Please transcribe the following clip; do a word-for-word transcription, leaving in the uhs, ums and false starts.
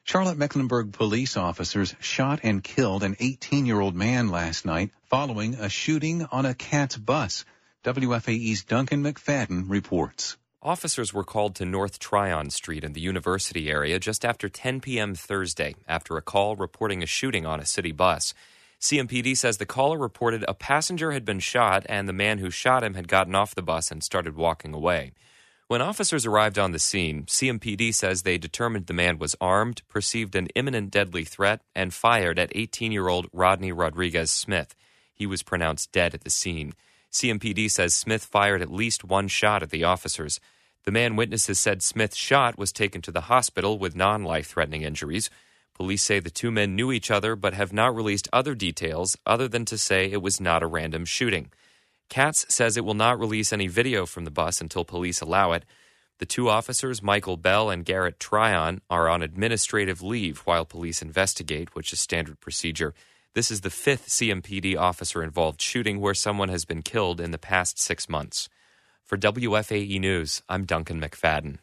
Charlotte-Mecklenburg police officers shot and killed an eighteen-year-old man last night following a shooting on a Katz bus. W F A E's Duncan McFadden reports. Officers were called to North Tryon Street in the University area just after ten p.m. Thursday after a call reporting a shooting on a city bus. C M P D says the caller reported a passenger had been shot and the man who shot him had gotten off the bus and started walking away. When officers arrived on the scene, C M P D says they determined the man was armed, perceived an imminent deadly threat, and fired at eighteen-year-old Rodney Rodriguez Smith. He was pronounced dead at the scene. C M P D says Smith fired at least one shot at the officers. The man witnesses said Smith's shot was taken to the hospital with non-life-threatening injuries. Police say the two men knew each other but have not released other details other than to say it was not a random shooting. Katz says it will not release any video from the bus until police allow it. The two officers, Michael Bell and Garrett Tryon, are on administrative leave while police investigate, which is standard procedure. This is the fifth C M P D officer-involved shooting where someone has been killed in the past six months. For W F A E News, I'm Duncan McFadden.